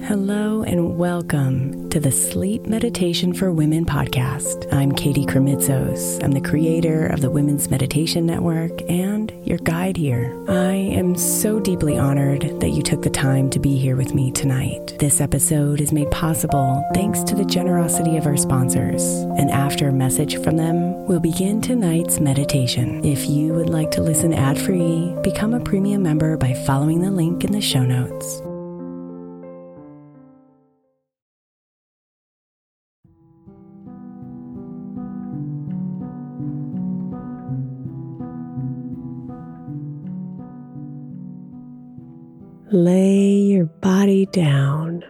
Hello and welcome to the Sleep Meditation for Women podcast. I'm Katie Kremitzos. I'm the creator of the Women's Meditation Network and your guide here. I am so deeply honored that you took the time to be here with me tonight. This episode is made possible thanks to the generosity of our sponsors. And after a message from them, we'll begin tonight's meditation. If you would like to listen ad-free, become a premium member by following the link in the show notes. Lay your body down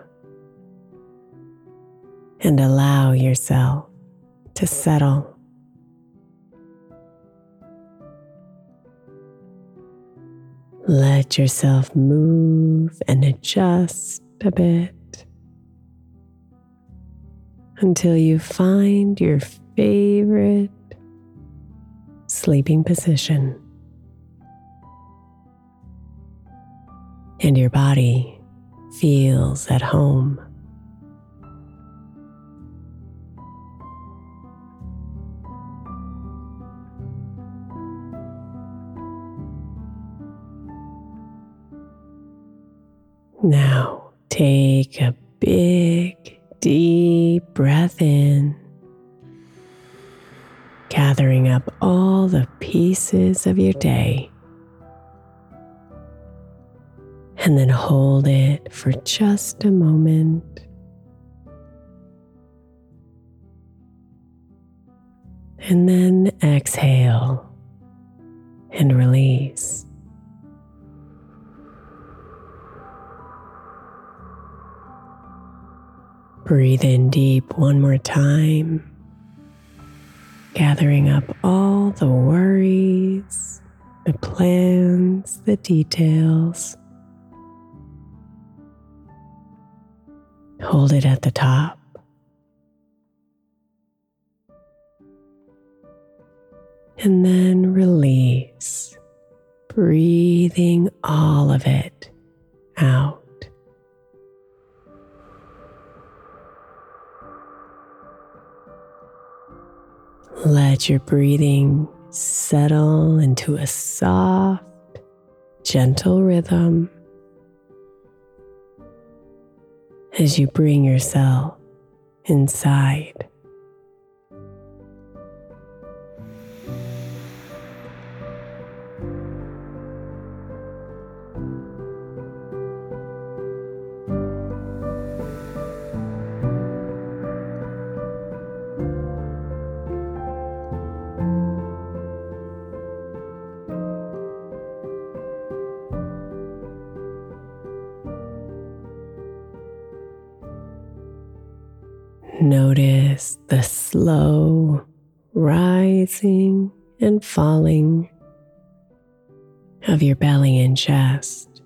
and allow yourself to settle. Let yourself move and adjust a bit until you find your favorite sleeping position. And your body feels at home. Now take a big, deep breath in, gathering up all the pieces of your day. And then hold it for just a moment. And then exhale and release. Breathe in deep one more time, gathering up all the worries, the plans, the details. Hold it at the top. And then release, breathing all of it out. Let your breathing settle into a soft, gentle rhythm as you bring yourself inside. Notice the slow rising and falling of your belly and chest.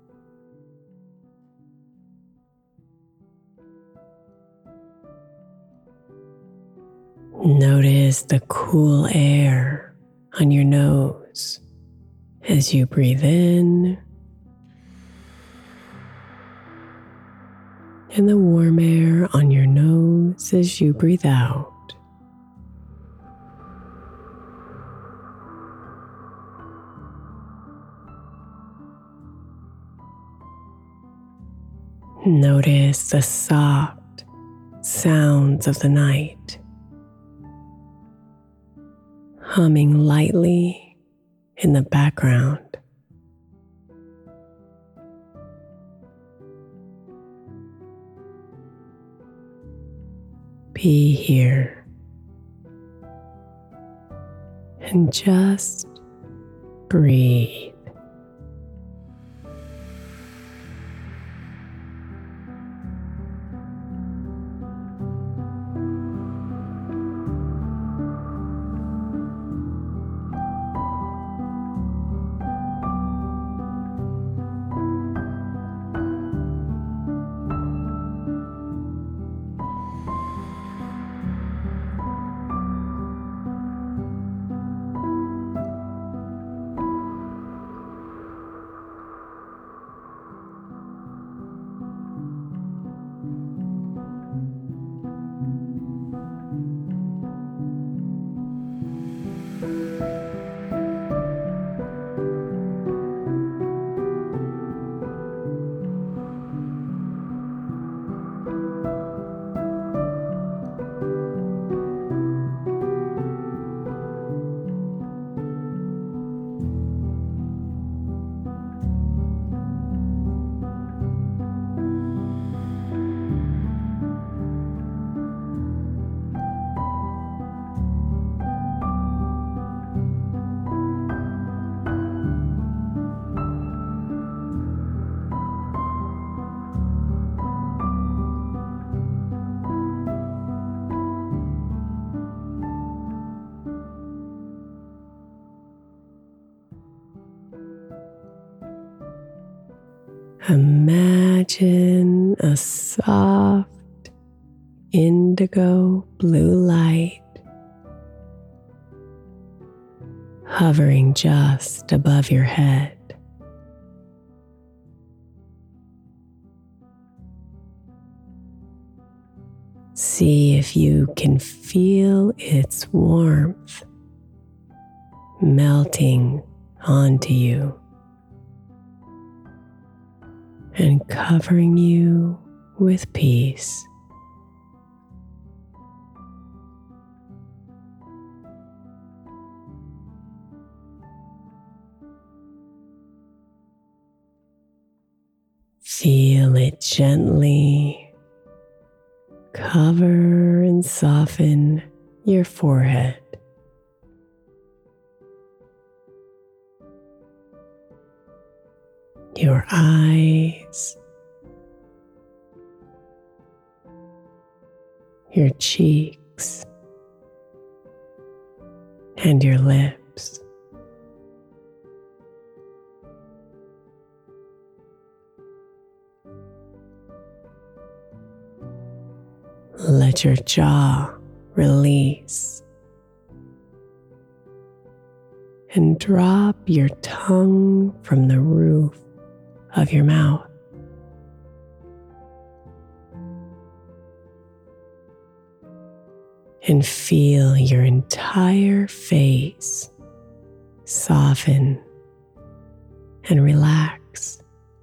Notice the cool air on your nose as you breathe in, and the warm air on your nose as you breathe out. Notice the soft sounds of the night, humming lightly in the background. Be here and just breathe. Imagine a soft indigo blue light hovering just above your head. See if you can feel its warmth melting onto you and covering you with peace. Feel it gently cover and soften your forehead. Your eyes, your cheeks, and your lips. Let your jaw release and drop your tongue from the roof of your mouth. And feel your entire face soften and relax.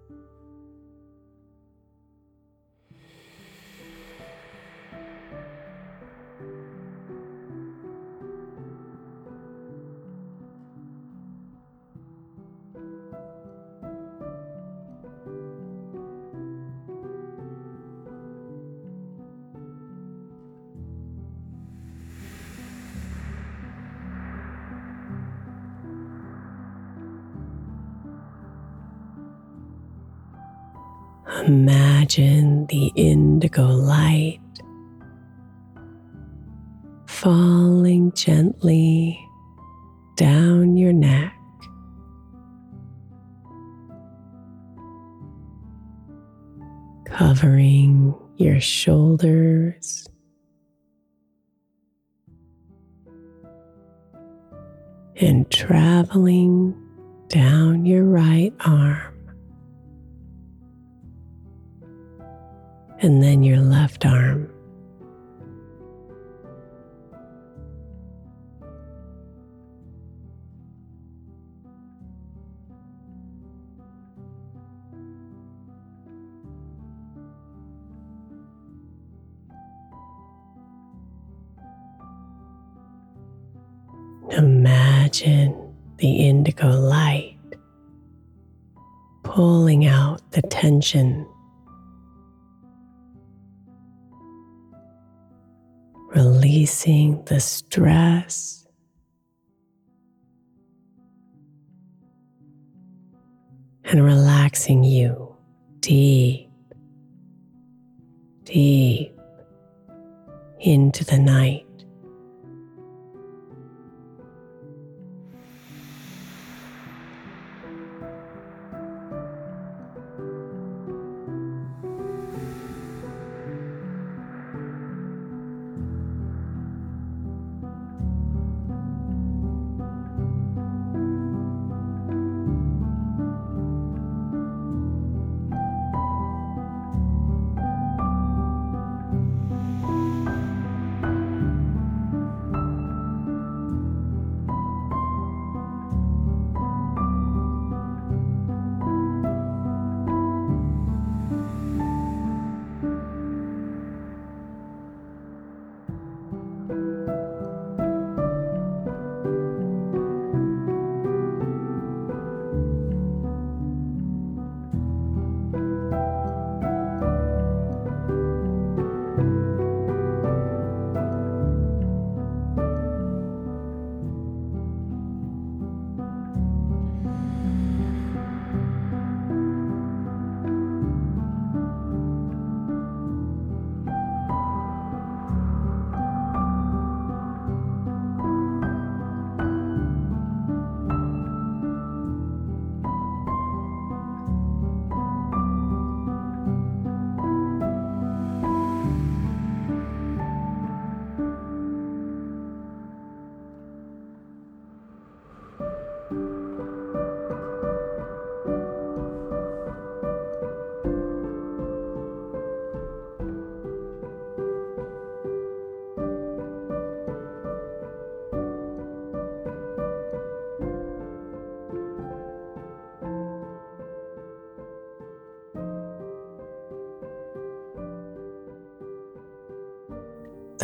Imagine the indigo light falling gently down your neck, covering your shoulders and traveling down your right arm, and then your left arm. Imagine the indigo light pulling out the tension, releasing the stress, and relaxing you deep, deep into the night.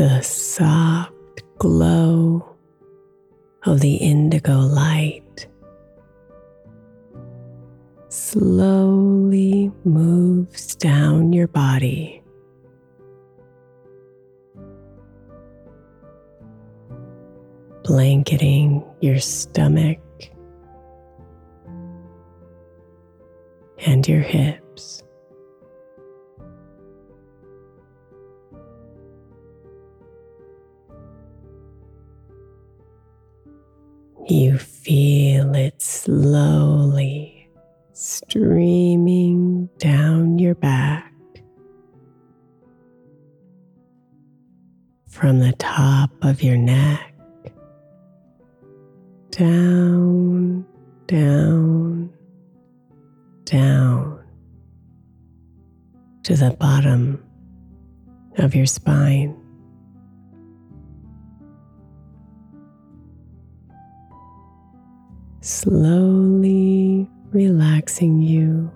the soft glow of the indigo light slowly moves down your body, blanketing your stomach and your hips. You feel it slowly streaming down your back from the top of your neck, down, down, down to the bottom of your spine. Slowly relaxing you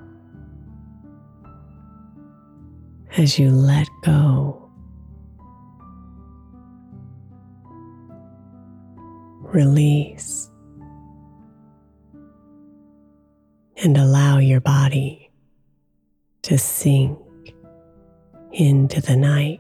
as you let go. Release and allow your body to sink into the night.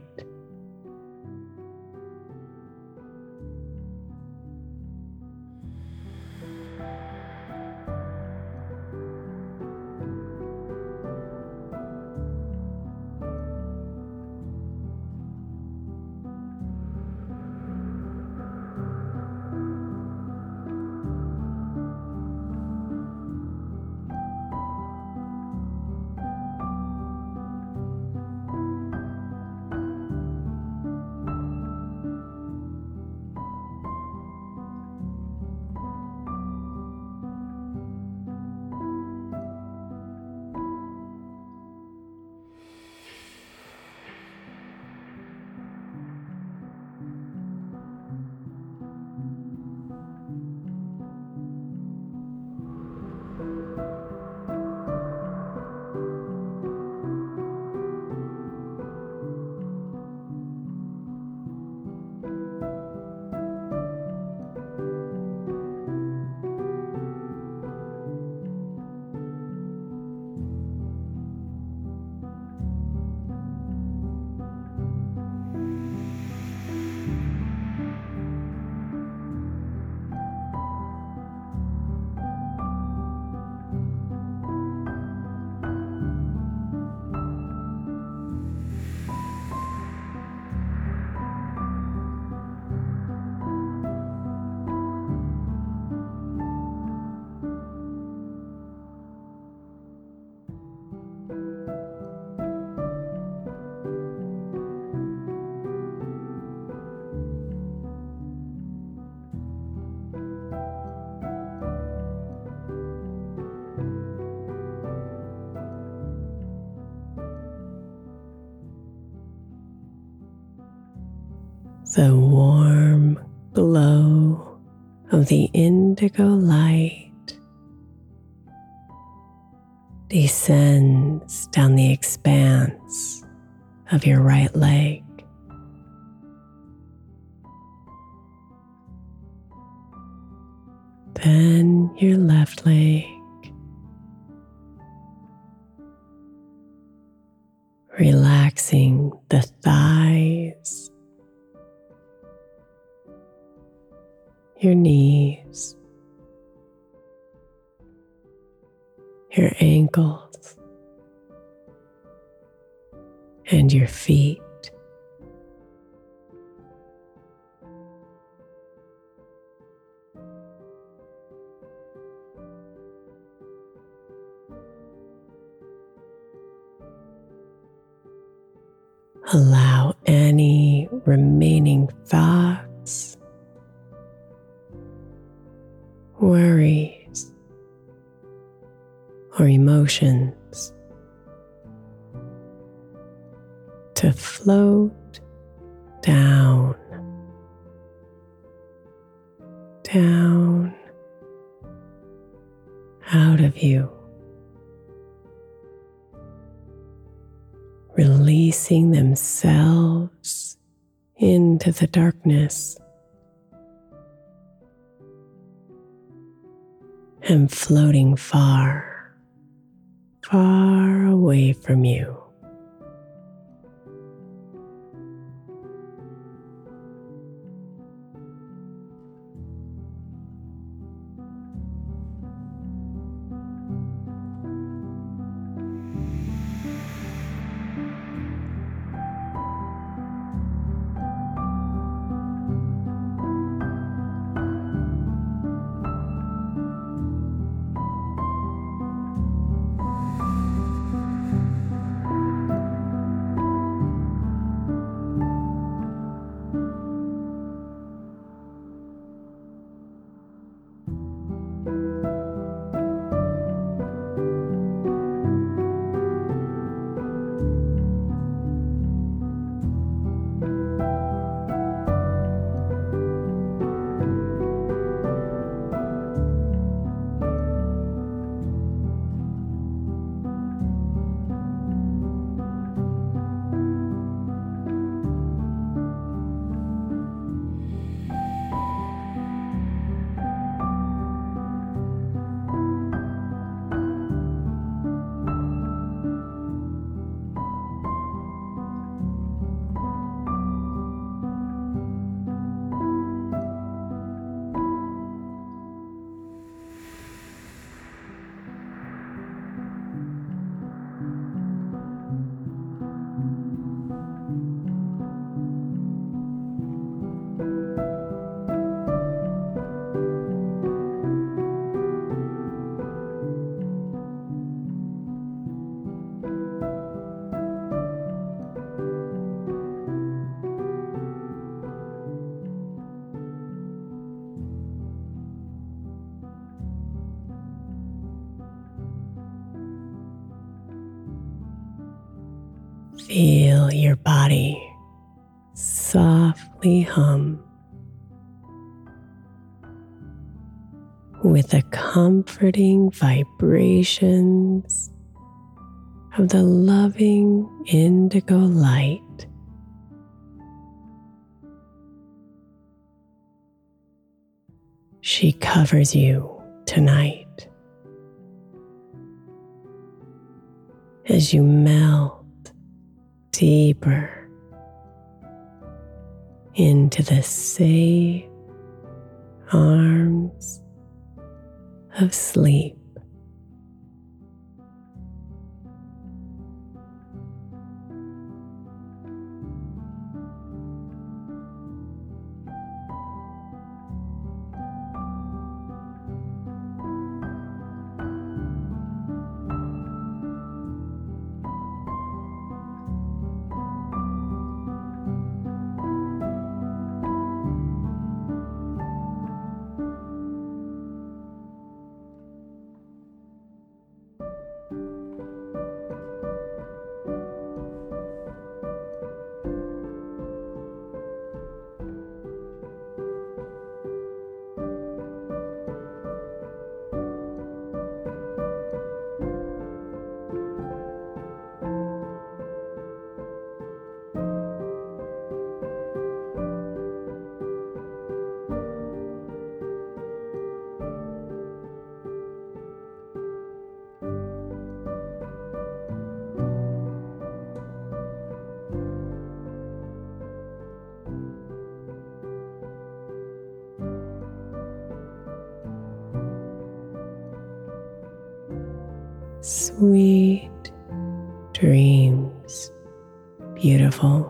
The warm glow of the indigo light descends down the expanse of your right leg. Then your left leg, relaxing the thighs, your knees, your ankles, and your feet. Allow any remaining thoughts, worries, or emotions to float down, down, out of you, releasing themselves into the darkness and floating far, far away from you. Feel your body softly hum with the comforting vibrations of the loving indigo light. She covers you tonight as you melt deeper into the safe arms of sleep. Sweet dreams, beautiful.